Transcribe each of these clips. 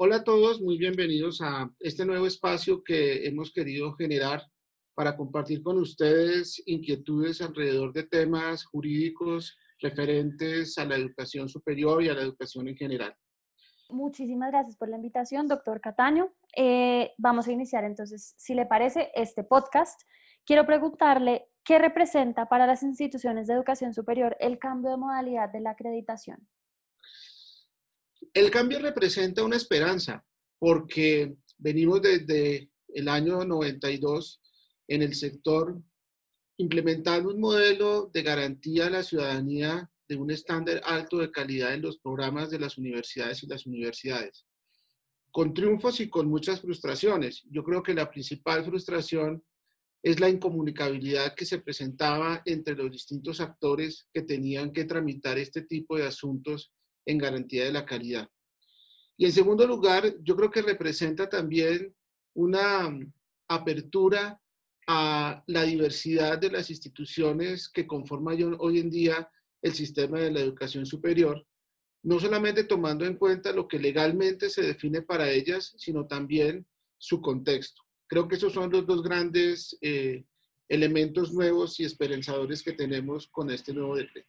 Hola a todos, muy bienvenidos a este nuevo espacio que hemos querido generar para compartir con ustedes inquietudes alrededor de temas jurídicos referentes a la educación superior y a la educación en general. Muchísimas gracias por la invitación, doctor Cataño. Vamos a iniciar entonces, si le parece, este podcast. Quiero preguntarle, ¿qué representa para las instituciones de educación superior el cambio de modalidad de la acreditación? El cambio representa una esperanza porque venimos desde el año 92 en el sector implementando un modelo de garantía a la ciudadanía de un estándar alto de calidad en los programas de las universidades y las universidades. Con triunfos y con muchas frustraciones. Yo creo que la principal frustración es la incomunicabilidad que se presentaba entre los distintos actores que tenían que tramitar este tipo de asuntos en garantía de la calidad. Y en segundo lugar, yo creo que representa también una apertura a la diversidad de las instituciones que conforman hoy en día el sistema de la educación superior, no solamente tomando en cuenta lo que legalmente se define para ellas, sino también su contexto. Creo que esos son los dos grandes elementos nuevos y esperanzadores que tenemos con este nuevo decreto.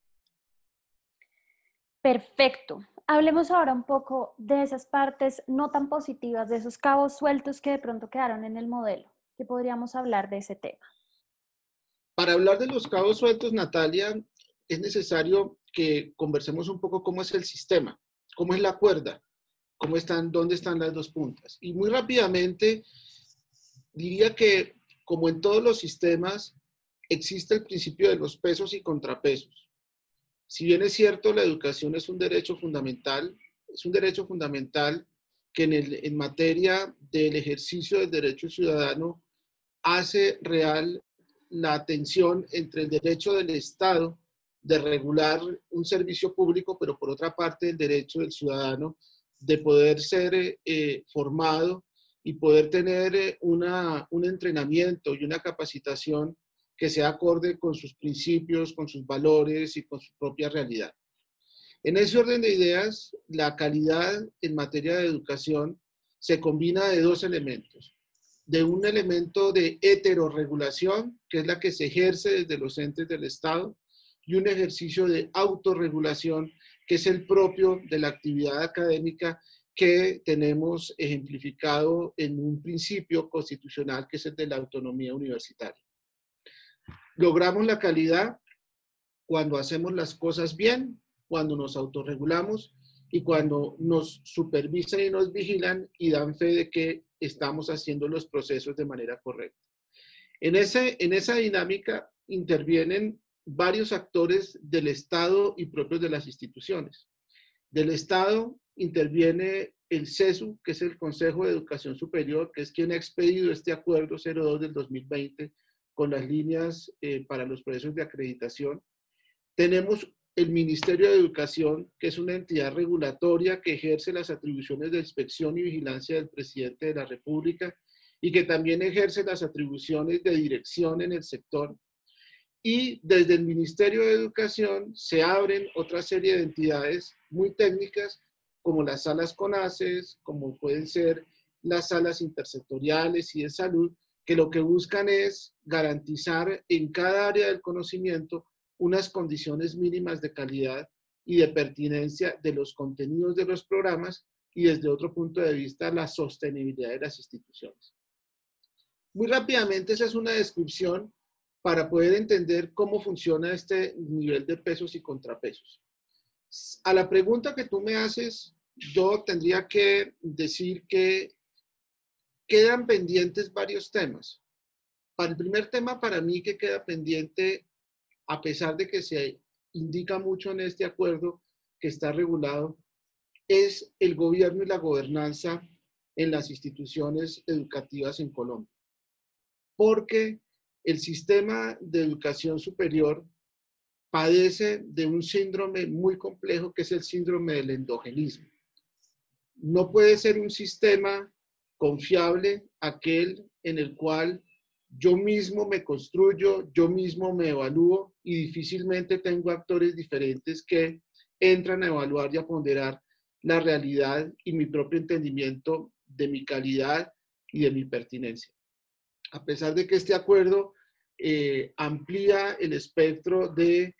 Perfecto. Hablemos ahora un poco de esas partes no tan positivas, de esos cabos sueltos que de pronto quedaron en el modelo. ¿Qué podríamos hablar de ese tema? Para hablar de los cabos sueltos, Natalia, es necesario que conversemos un poco cómo es el sistema, cómo es la cuerda, dónde están las dos puntas. Y muy rápidamente diría que, como en todos los sistemas, existe el principio de los pesos y contrapesos. Si bien es cierto, la educación es un derecho fundamental, que en materia del ejercicio del derecho ciudadano hace real la tensión entre el derecho del Estado de regular un servicio público, pero por otra parte el derecho del ciudadano de poder ser formado y poder tener un entrenamiento y una capacitación que sea acorde con sus principios, con sus valores y con su propia realidad. En ese orden de ideas, la calidad en materia de educación se combina de dos elementos. De un elemento de heterorregulación, que es la que se ejerce desde los entes del Estado, y un ejercicio de autorregulación, que es el propio de la actividad académica que tenemos ejemplificado en un principio constitucional que es el de la autonomía universitaria. Logramos la calidad cuando hacemos las cosas bien, cuando nos autorregulamos y cuando nos supervisan y nos vigilan y dan fe de que estamos haciendo los procesos de manera correcta. En esa dinámica intervienen varios actores del Estado y propios de las instituciones. Del Estado interviene el CESU, que es el Consejo de Educación Superior, que es quien ha expedido este acuerdo 02 del 2020 con las líneas para los procesos de acreditación. Tenemos el Ministerio de Educación, que es una entidad regulatoria que ejerce las atribuciones de inspección y vigilancia del presidente de la República y que también ejerce las atribuciones de dirección en el sector. Y desde el Ministerio de Educación se abren otra serie de entidades muy técnicas, como las salas CONACES, como pueden ser las salas intersectoriales y de salud, que lo que buscan es garantizar en cada área del conocimiento unas condiciones mínimas de calidad y de pertinencia de los contenidos de los programas y desde otro punto de vista la sostenibilidad de las instituciones. Muy rápidamente, esa es una descripción para poder entender cómo funciona este nivel de pesos y contrapesos. A la pregunta que tú me haces, yo tendría que decir que quedan pendientes varios temas. Para el primer tema, para mí que queda pendiente, a pesar de que se indica mucho en este acuerdo que está regulado, es el gobierno y la gobernanza en las instituciones educativas en Colombia. Porque el sistema de educación superior padece de un síndrome muy complejo que es el síndrome del endogenismo. No puede ser un sistema confiable aquel en el cual yo mismo me construyo, yo mismo me evalúo y difícilmente tengo actores diferentes que entran a evaluar y a ponderar la realidad y mi propio entendimiento de mi calidad y de mi pertinencia. A pesar de que este acuerdo amplía el espectro de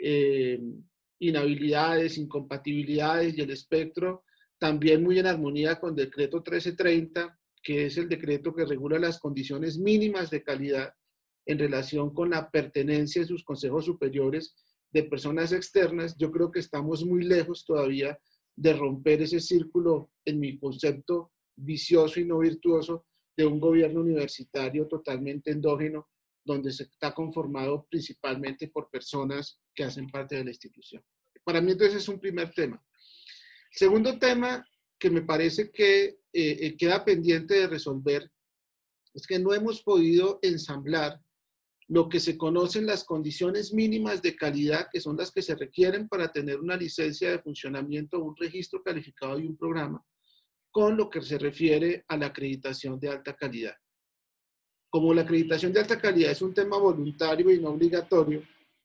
inhabilidades, incompatibilidades y el espectro también muy en armonía con el decreto 1330, que es el decreto que regula las condiciones mínimas de calidad en relación con la pertenencia en sus consejos superiores de personas externas. Yo creo que estamos muy lejos todavía de romper ese círculo, en mi concepto, vicioso y no virtuoso de un gobierno universitario totalmente endógeno, donde se está conformado principalmente por personas que hacen parte de la institución. Para mí entonces es un primer tema. Segundo tema que me parece que queda pendiente de resolver es que no hemos podido ensamblar lo que se conocen las condiciones mínimas de calidad, que son las que se requieren para tener una licencia de funcionamiento, un registro calificado y un programa, con lo que se refiere a la acreditación de alta calidad. Como la acreditación de alta calidad es un tema voluntario y no obligatorio,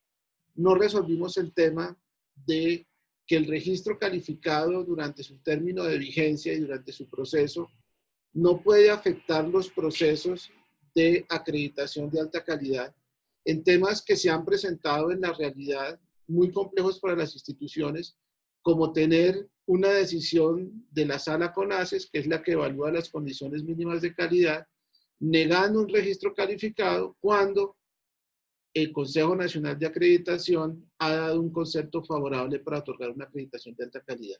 no resolvimos el tema de que el registro calificado durante su término de vigencia y durante su proceso no puede afectar los procesos de acreditación de alta calidad en temas que se han presentado en la realidad muy complejos para las instituciones, como tener una decisión de la sala CONACES, que es la que evalúa las condiciones mínimas de calidad, negando un registro calificado cuando el Consejo Nacional de Acreditación ha dado un concepto favorable para otorgar una acreditación de alta calidad.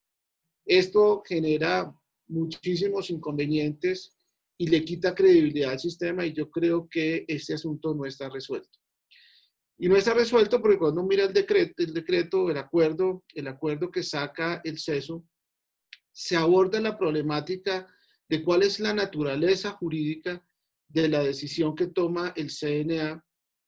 Esto genera muchísimos inconvenientes y le quita credibilidad al sistema, y yo creo que este asunto no está resuelto. Y no está resuelto porque cuando uno mira el acuerdo que saca el CESU, se aborda la problemática de cuál es la naturaleza jurídica de la decisión que toma el CNA.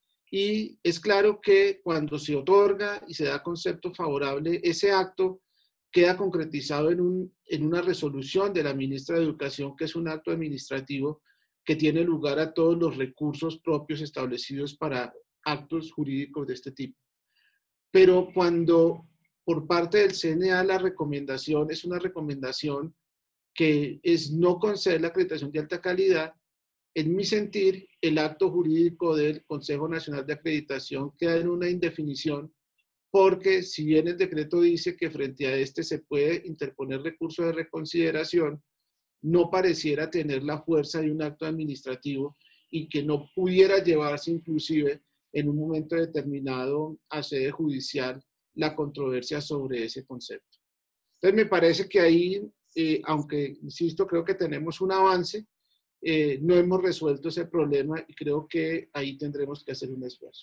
Y es claro que cuando se otorga y se da concepto favorable, ese acto queda concretizado en una resolución de la ministra de Educación, que es un acto administrativo que tiene lugar a todos los recursos propios establecidos para actos jurídicos de este tipo. Pero cuando por parte del CNA la recomendación es una recomendación que es no conceder la acreditación de alta calidad, en mi sentir, el acto jurídico del Consejo Nacional de Acreditación queda en una indefinición, porque si bien el decreto dice que frente a este se puede interponer recurso de reconsideración, no pareciera tener la fuerza de un acto administrativo y que no pudiera llevarse inclusive en un momento determinado a sede judicial la controversia sobre ese concepto. Entonces me parece que ahí, aunque insisto, creo que tenemos un avance, no hemos resuelto ese problema y creo que ahí tendremos que hacer un esfuerzo.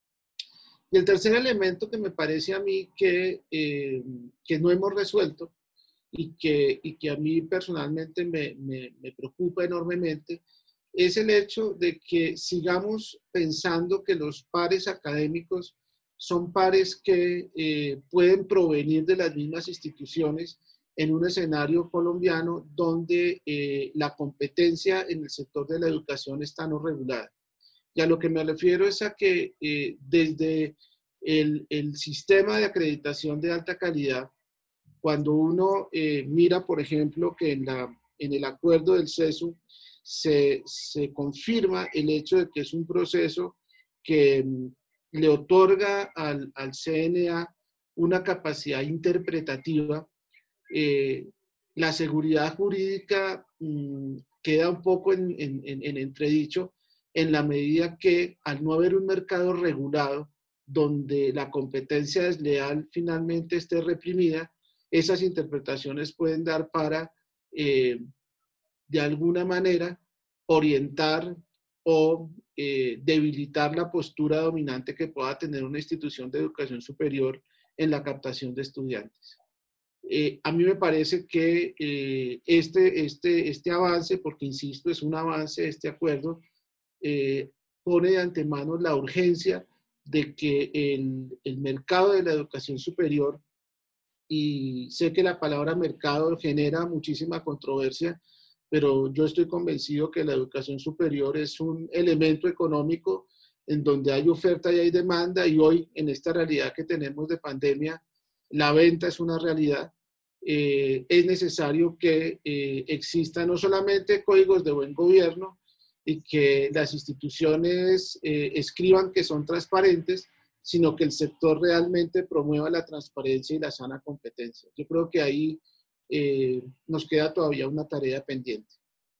Y el tercer elemento que me parece a mí que no hemos resuelto y que a mí personalmente me preocupa enormemente es el hecho de que sigamos pensando que los pares académicos son pares que pueden provenir de las mismas instituciones en un escenario colombiano donde la competencia en el sector de la educación está no regulada. Y a lo que me refiero es a que desde el sistema de acreditación de alta calidad, cuando uno mira, por ejemplo, que en el acuerdo del CESU se confirma el hecho de que es un proceso que le otorga al CNA una capacidad interpretativa, la seguridad jurídica queda un poco en entredicho en la medida que al no haber un mercado regulado donde la competencia desleal finalmente esté reprimida, esas interpretaciones pueden dar para, de alguna manera, orientar o debilitar la postura dominante que pueda tener una institución de educación superior en la captación de estudiantes. A mí me parece que este avance, porque insisto, es un avance, este acuerdo, pone de antemano la urgencia de que el mercado de la educación superior, y sé que la palabra mercado genera muchísima controversia, pero yo estoy convencido que la educación superior es un elemento económico en donde hay oferta y hay demanda, y hoy en esta realidad que tenemos de pandemia, la venta es una realidad. es necesario que exista no solamente códigos de buen gobierno y que las instituciones escriban que son transparentes, sino que el sector realmente promueva la transparencia y la sana competencia. Yo creo que ahí nos queda todavía una tarea pendiente.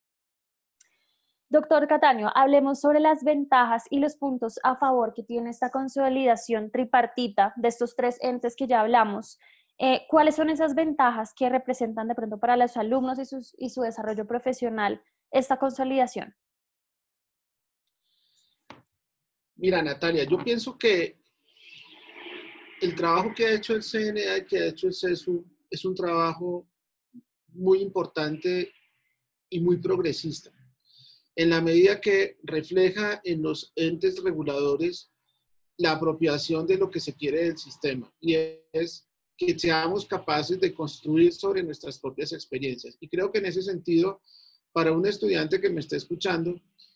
Doctor Cataño, hablemos sobre las ventajas y los puntos a favor que tiene esta consolidación tripartita de estos tres entes que ya hablamos. ¿Cuáles son esas ventajas que representan de pronto para los alumnos y su desarrollo profesional esta consolidación? Mira, Natalia, yo pienso que el trabajo que ha hecho el CNA y que ha hecho el CESU es un trabajo muy importante y muy progresista, en la medida que refleja en los entes reguladores la apropiación de lo que se quiere del sistema, y es que seamos capaces de construir sobre nuestras propias experiencias. Y creo que en ese sentido, para un estudiante que me esté escuchando,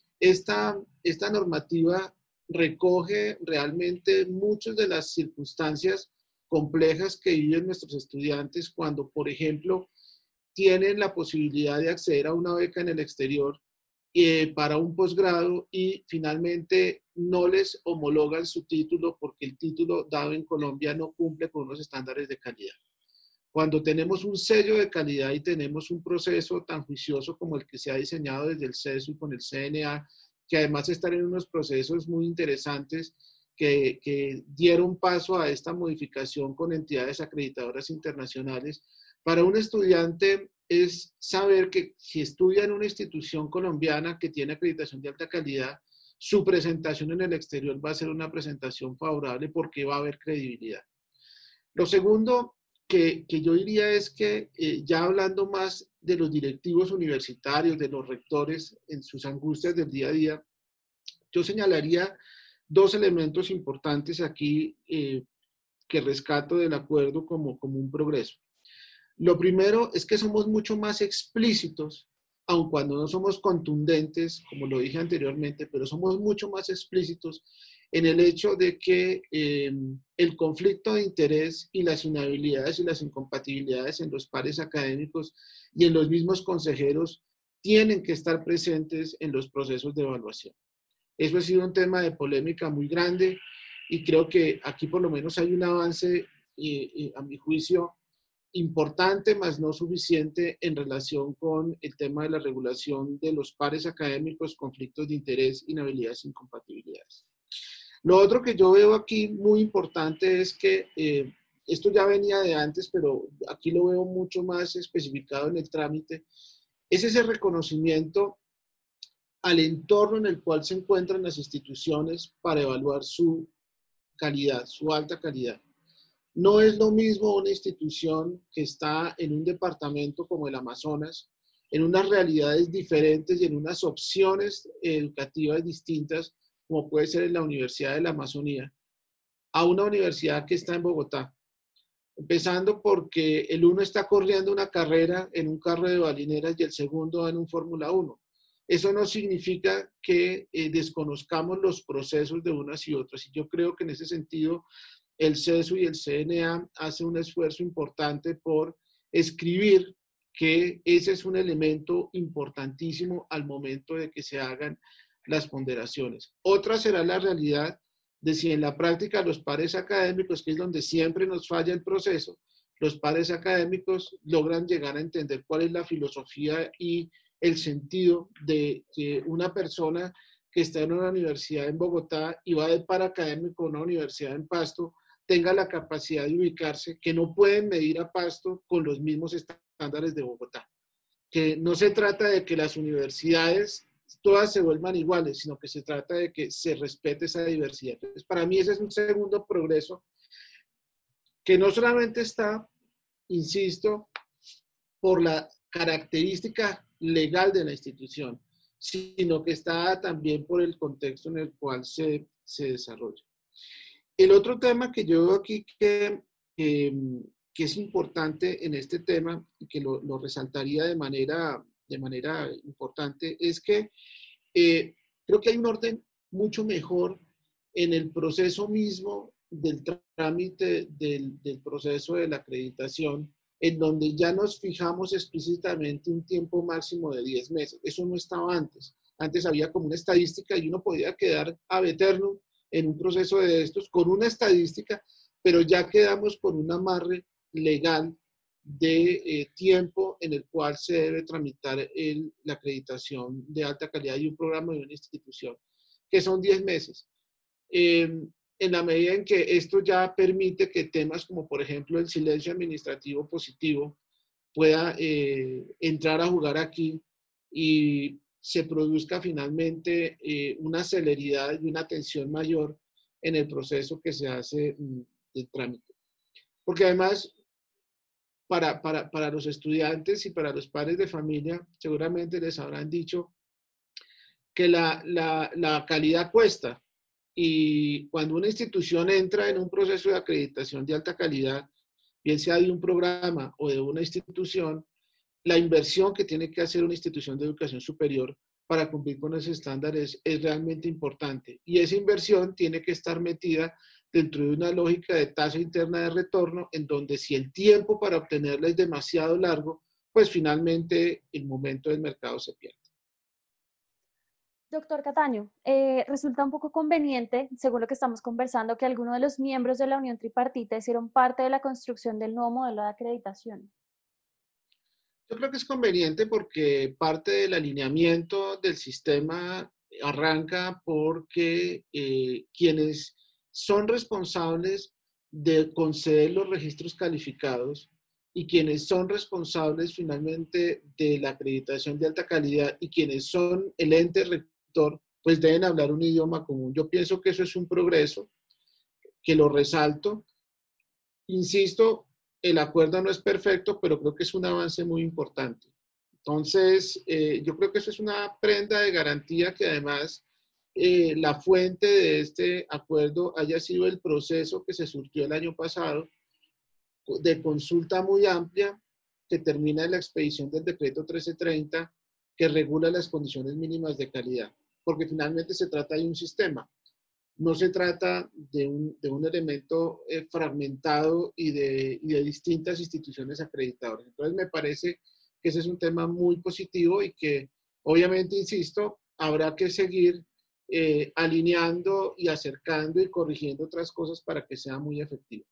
esta normativa recoge realmente muchas de las circunstancias complejas que viven nuestros estudiantes cuando, por ejemplo, tienen la posibilidad de acceder a una beca en el exterior para un posgrado y finalmente no les homologan su título porque el título dado en Colombia no cumple con unos estándares de calidad. Cuando tenemos un sello de calidad y tenemos un proceso tan juicioso como el que se ha diseñado desde el CESU y con el CNA, que además están en unos procesos muy interesantes que dieron paso a esta modificación con entidades acreditadoras internacionales, para un estudiante es saber que si estudia en una institución colombiana que tiene acreditación de alta calidad, su presentación en el exterior va a ser una presentación favorable porque va a haber credibilidad. Lo segundo que yo diría es que ya hablando más de los directivos universitarios, de los rectores en sus angustias del día a día, yo señalaría dos elementos importantes aquí que rescato del acuerdo como un progreso. Lo primero es que somos mucho más explícitos, aun cuando no somos contundentes, como lo dije anteriormente, pero somos mucho más explícitos en el hecho de que el conflicto de interés y las inhabilidades y las incompatibilidades en los pares académicos y en los mismos consejeros tienen que estar presentes en los procesos de evaluación. Eso ha sido un tema de polémica muy grande y creo que aquí por lo menos hay un avance, a mi juicio, importante, más no suficiente en relación con el tema de la regulación de los pares académicos, conflictos de interés, inhabilidades e incompatibilidades. Lo otro que yo veo aquí muy importante es que esto ya venía de antes, pero aquí lo veo mucho más especificado en el trámite, es ese reconocimiento al entorno en el cual se encuentran las instituciones para evaluar su calidad, su alta calidad. No es lo mismo una institución que está en un departamento como el Amazonas, en unas realidades diferentes y en unas opciones educativas distintas, como puede ser en la Universidad de la Amazonía, a una universidad que está en Bogotá. Empezando porque el uno está corriendo una carrera en un carro de balineras y el segundo en un Fórmula 1. Eso no significa que desconozcamos los procesos de unas y otras. Y yo creo que en ese sentido el CESU y el CNA hacen un esfuerzo importante por escribir que ese es un elemento importantísimo al momento de que se hagan las ponderaciones. Otra será la realidad de si en la práctica los pares académicos, que es donde siempre nos falla el proceso, los pares académicos logran llegar a entender cuál es la filosofía y el sentido de que una persona que está en una universidad en Bogotá y va de par académico a una universidad en Pasto, tenga la capacidad de ubicarse, que no pueden medir a Pasto con los mismos estándares de Bogotá. Que no se trata de que las universidades todas se vuelvan iguales, sino que se trata de que se respete esa diversidad. Entonces, para mí ese es un segundo progreso que no solamente está, insisto, por la característica legal de la institución, sino que está también por el contexto en el cual se desarrolla. El otro tema que yo veo aquí que es importante en este tema y que lo resaltaría de manera importante es que creo que hay un orden mucho mejor en el proceso mismo del trámite del proceso de la acreditación en donde ya nos fijamos explícitamente un tiempo máximo de 10 meses. Eso no estaba antes. Antes había como una estadística y uno podía quedar ad eternum en un proceso de estos con una estadística, pero ya quedamos con un amarre legal de tiempo en el cual se debe tramitar la acreditación de alta calidad y un programa de una institución, que son 10 meses. En la medida en que esto ya permite que temas como, por ejemplo, el silencio administrativo positivo pueda entrar a jugar aquí y se produzca finalmente una celeridad y una atención mayor en el proceso que se hace de trámite. Porque además, para los estudiantes y para los padres de familia, seguramente les habrán dicho que la calidad cuesta. Y cuando una institución entra en un proceso de acreditación de alta calidad, bien sea de un programa o de una institución, la inversión que tiene que hacer una institución de educación superior para cumplir con esos estándares es realmente importante. Y esa inversión tiene que estar metida dentro de una lógica de tasa interna de retorno, en donde si el tiempo para obtenerla es demasiado largo, pues finalmente el momento del mercado se pierde. Doctor Cataño, resulta un poco conveniente, según lo que estamos conversando, que algunos de los miembros de la Unión Tripartita hicieron parte de la construcción del nuevo modelo de acreditación. Yo creo que es conveniente porque parte del alineamiento del sistema arranca porque quienes son responsables de conceder los registros calificados y quienes son responsables finalmente de la acreditación de alta calidad y quienes son el ente rector, pues deben hablar un idioma común. Yo pienso que eso es un progreso, que lo resalto. Insisto, el acuerdo no es perfecto, pero creo que es un avance muy importante. Entonces, yo creo que eso es una prenda de garantía que además la fuente de este acuerdo haya sido el proceso que se surtió el año pasado de consulta muy amplia que termina en la expedición del decreto 1330 que regula las condiciones mínimas de calidad, porque finalmente se trata de un sistema. No se trata de un elemento fragmentado y de distintas instituciones acreditadoras. Entonces, me parece que ese es un tema muy positivo y que, obviamente, insisto, habrá que seguir alineando y acercando y corrigiendo otras cosas para que sea muy efectivo.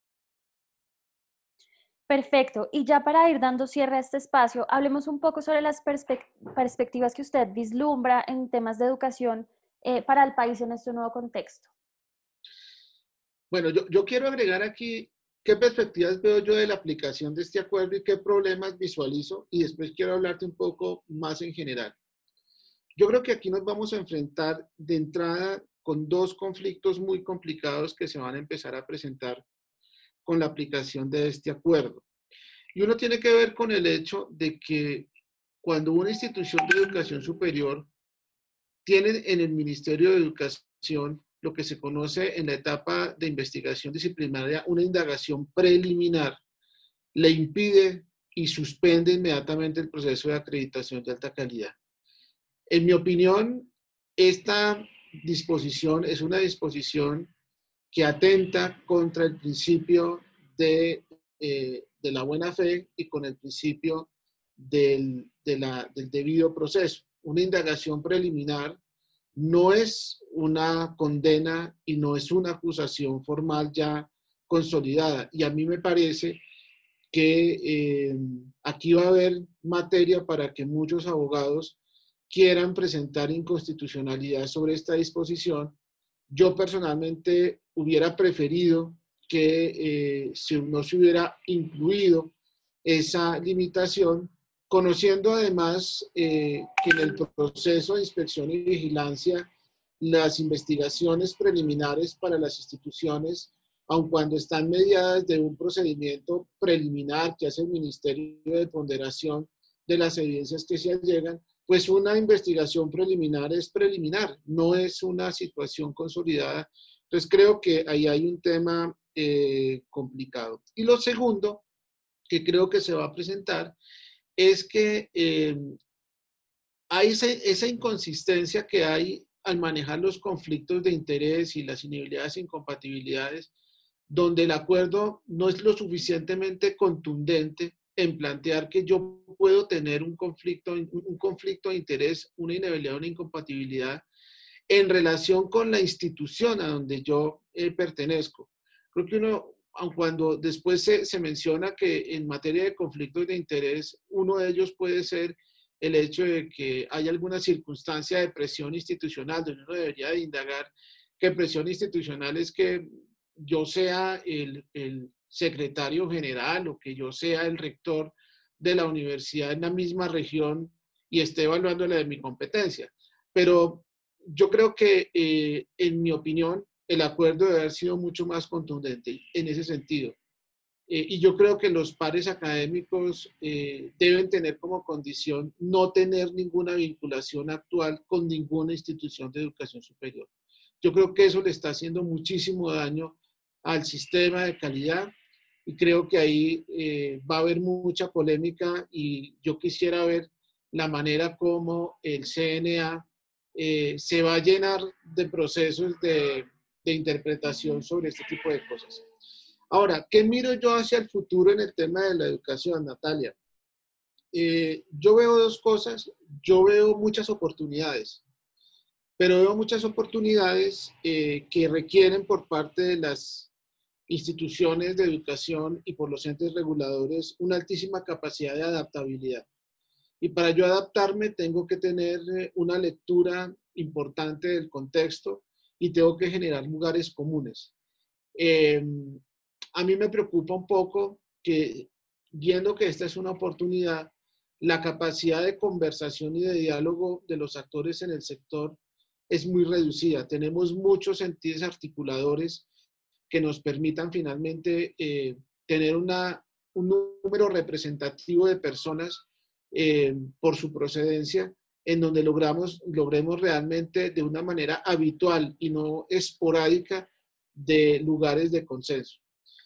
Perfecto. Y ya para ir dando cierre a este espacio, hablemos un poco sobre las perspectivas que usted vislumbra en temas de educación para el país en este nuevo contexto. Bueno, yo quiero agregar aquí qué perspectivas veo yo de la aplicación de este acuerdo y qué problemas visualizo, y después quiero hablarte un poco más en general. Yo creo que aquí nos vamos a enfrentar de entrada con dos conflictos muy complicados que se van a empezar a presentar con la aplicación de este acuerdo. Y uno tiene que ver con el hecho de que cuando una institución de educación superior tiene en el Ministerio de Educación lo que se conoce en la etapa de investigación disciplinaria una indagación preliminar, le impide y suspende inmediatamente el proceso de acreditación de alta calidad. En mi opinión, esta disposición es una disposición que atenta contra el principio de la buena fe y con el principio del debido proceso. Una indagación preliminar no es una condena y no es una acusación formal ya consolidada. Y a mí me parece que aquí va a haber materia para que muchos abogados quieran presentar inconstitucionalidad sobre esta disposición. Yo personalmente hubiera preferido que no se hubiera incluido esa limitación, conociendo además que en el proceso de inspección y vigilancia, las investigaciones preliminares para las instituciones, aun cuando están mediadas de un procedimiento preliminar que hace el Ministerio de Ponderación de las evidencias que se allegan, pues una investigación preliminar es preliminar, no es una situación consolidada. Entonces creo que ahí hay un tema complicado. Y lo segundo que creo que se va a presentar es que hay esa inconsistencia que hay al manejar los conflictos de interés y las inhabilidades e incompatibilidades, donde el acuerdo no es lo suficientemente contundente en plantear que yo puedo tener un conflicto de interés, una inhabilidad, una incompatibilidad en relación con la institución a donde yo pertenezco. Creo que uno, aun cuando después se menciona que en materia de conflictos de interés, uno de ellos puede ser el hecho de que hay alguna circunstancia de presión institucional, donde uno debería de indagar que presión institucional es que yo sea el secretario general o que yo sea el rector de la universidad en la misma región y esté evaluando la de mi competencia. Pero yo creo que, en mi opinión, el acuerdo debe haber sido mucho más contundente en ese sentido. Y yo creo que los pares académicos deben tener como condición no tener ninguna vinculación actual con ninguna institución de educación superior. Yo creo que eso le está haciendo muchísimo daño al sistema de calidad y creo que ahí va a haber mucha polémica y yo quisiera ver la manera como el CNA se va a llenar de procesos de interpretación sobre este tipo de cosas. Ahora, ¿qué miro yo hacia el futuro en el tema de la educación, Natalia? Yo veo dos cosas. Yo veo muchas oportunidades, pero veo muchas oportunidades que requieren por parte de las instituciones de educación y por los entes reguladores una altísima capacidad de adaptabilidad. Y para yo adaptarme tengo que tener una lectura importante del contexto y tengo que generar lugares comunes. Eh, a mí me preocupa un poco que, viendo que esta es una oportunidad, la capacidad de conversación y de diálogo de los actores en el sector es muy reducida. Tenemos muchos entes articuladores que nos permitan finalmente tener un número representativo de personas por su procedencia, en donde logremos realmente de una manera habitual y no esporádica de lugares de consenso.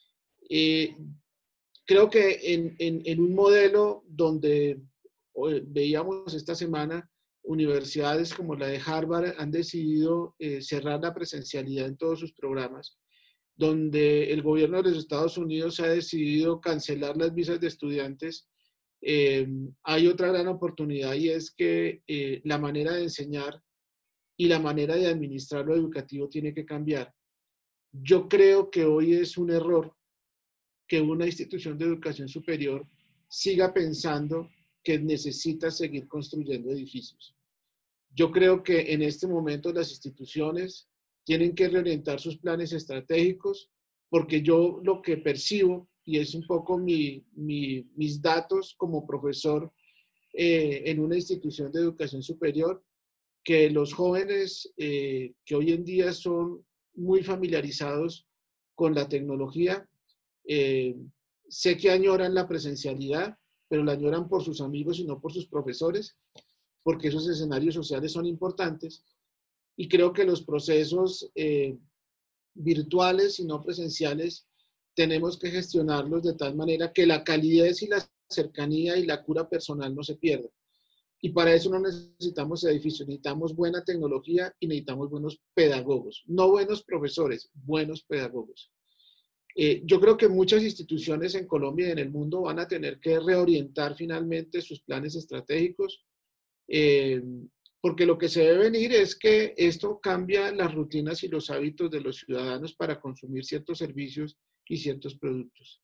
Creo que en un modelo donde veíamos esta semana, universidades como la de Harvard han decidido cerrar la presencialidad en todos sus programas, donde el gobierno de los Estados Unidos ha decidido cancelar las visas de estudiantes. Hay otra gran oportunidad y es que la manera de enseñar y la manera de administrar lo educativo tiene que cambiar. Yo creo que hoy es un error que una institución de educación superior siga pensando que necesita seguir construyendo edificios. Yo creo que en este momento las instituciones tienen que reorientar sus planes estratégicos, porque yo lo que percibo, y es un poco mis datos como profesor en una institución de educación superior, que los jóvenes que hoy en día son muy familiarizados con la tecnología, eh, sé que añoran la presencialidad, pero la añoran por sus amigos y no por sus profesores, porque esos escenarios sociales son importantes. Y creo que los procesos virtuales y no presenciales tenemos que gestionarlos de tal manera que la calidez y la cercanía y la cura personal no se pierdan. Y para eso no necesitamos edificios, necesitamos buena tecnología y necesitamos buenos pedagogos, no buenos profesores, buenos pedagogos. Yo creo que muchas instituciones en Colombia y en el mundo van a tener que reorientar finalmente sus planes estratégicos, eh, porque lo que se debe venir es que esto cambia las rutinas y los hábitos de los ciudadanos para consumir ciertos servicios y ciertos productos.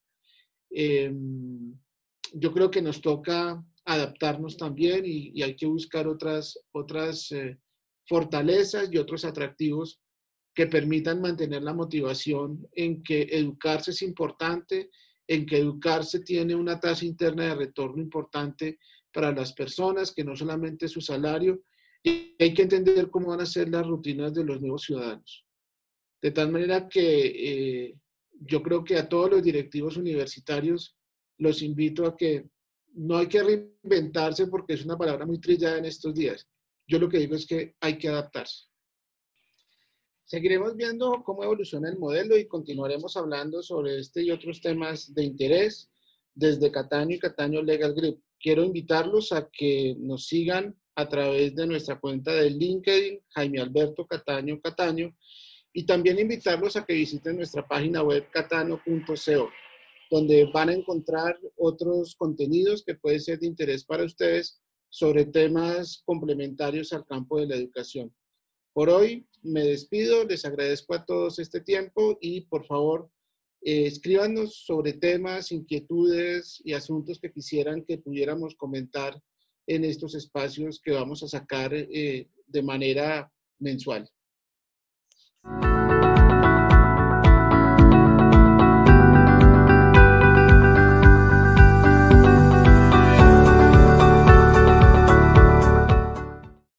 Yo creo que nos toca adaptarnos también y hay que buscar otras fortalezas y otros atractivos que permitan mantener la motivación en que educarse es importante, en que educarse tiene una tasa interna de retorno importante para las personas, que no solamente su salario, y hay que entender cómo van a ser las rutinas de los nuevos ciudadanos. De tal manera que yo creo que a todos los directivos universitarios los invito a que no hay que reinventarse porque es una palabra muy trillada en estos días. Yo lo que digo es que hay que adaptarse. Seguiremos viendo cómo evoluciona el modelo y continuaremos hablando sobre este y otros temas de interés desde Cataño y Cataño Legal Group. Quiero invitarlos a que nos sigan a través de nuestra cuenta de LinkedIn, Jaime Alberto Cataño Cataño, y también invitarlos a que visiten nuestra página web catano.co, donde van a encontrar otros contenidos que pueden ser de interés para ustedes sobre temas complementarios al campo de la educación. Por hoy me despido, les agradezco a todos este tiempo y por favor escríbanos sobre temas, inquietudes y asuntos que quisieran que pudiéramos comentar en estos espacios que vamos a sacar de manera mensual.